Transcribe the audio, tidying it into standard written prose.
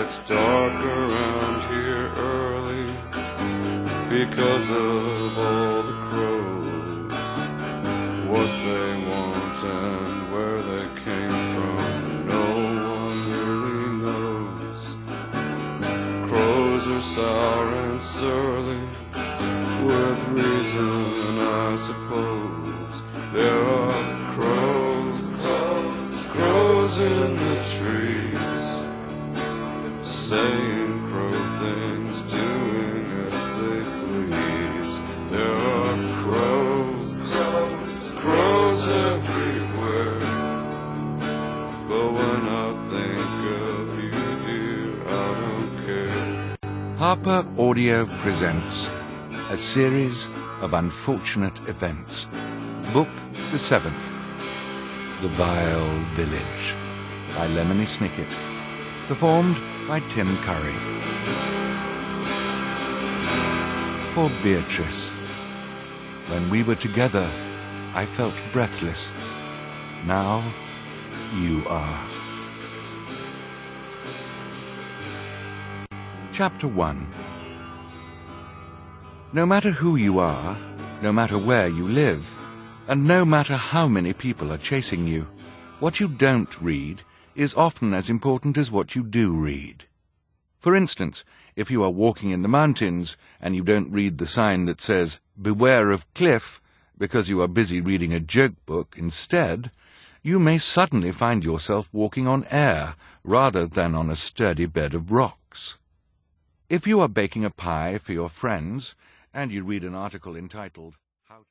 gets dark around here early because of all the crows. What they want and where they came from, no one really knows. Crows are sour and surly, with reason I suppose. There are crows in the trees, saying crow things, doing as they please. There are crows everywhere, but when I think of you, dear, I don't care. Harper Audio presents a series of unfortunate events. Book the 7th, The Vile Village, by Lemony Snicket. Performed by Tim Curry. For Beatrice. When we were together, I felt breathless. Now, you are. Chapter 1. No matter who you are, no matter where you live, and no matter how many people are chasing you, what you don't read is often as important as what you do read. For instance, if you are walking in the mountains and you don't read the sign that says, "Beware of cliff," because you are busy reading a joke book instead, you may suddenly find yourself walking on air rather than on a sturdy bed of rocks. If you are baking a pie for your friends and you read an article entitled